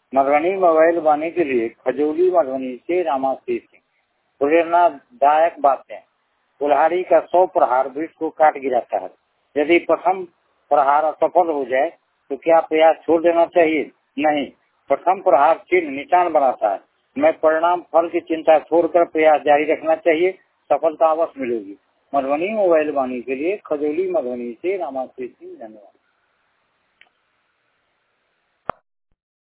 Madhubani mobile वाणी के लिए खजौली मधुबनी से रामाशीष सिंह। प्रेरणादायक बातें। कुल्हाड़ी का 100 प्रहार वृक्ष को काट गिराता है। यदि प्रथम प्रहार असफल हो जाए तो क्या प्रयास छोड़ देना चाहिए? नहीं, प्रथम प्रहार चिन्ह निशान बनाता है। मैं परिणाम फल की चिंता छोड़कर प्रयास जारी रखना चाहिए, सफलता अवश्य मिलेगी। मधुबनी मोबाइल वाणी के लिए खजौली मधुबनी से रामाशीष सिंह। धन्यवाद।